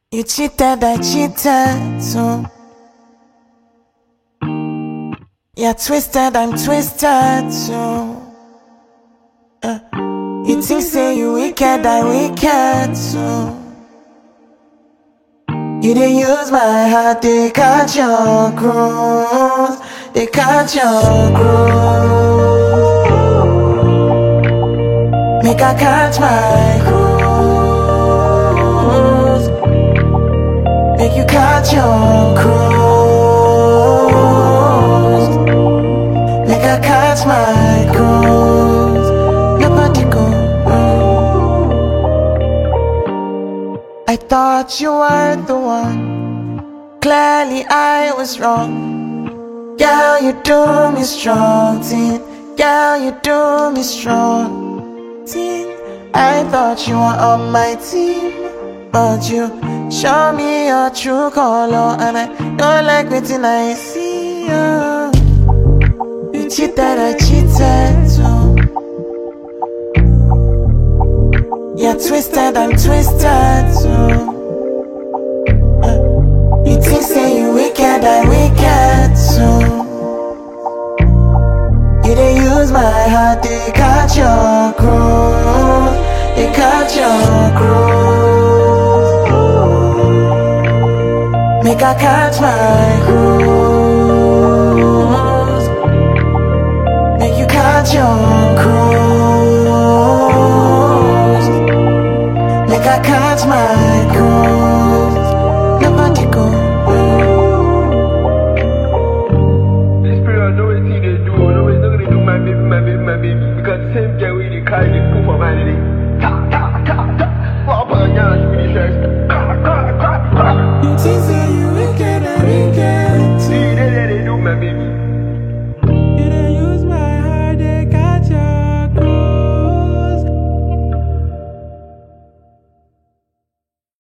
You cheated, I cheated too. You're twisted, I'm twisted too. You think say you wicked, I wicked too. You didn't use my heart, they catch your cruise. They catch your cruise. Make I catch my cruise. Make you catch your cruise. Make I catch my cruise. Nobody go. I thought you were the one. Clearly I was wrong. Girl, you do me strong, teen. Girl, you do me strong, teen. I thought you were on my team, but you show me your true color, and I don't like waiting I see you. You cheated, I cheated too. You're twisted, I'm twisted too. You think say you wicked, I wicked too. You didn't use my heart, they catch your cruise. They catch your cruise. Make I catch my cruise. Make you catch your cruise. Make I catch my cruise. Nobody go. This period, no way they do, no way they do my baby, because the same girl with the car, they put for my lady. Ta ta ta ta. Papa, yeah, she really stressed. You think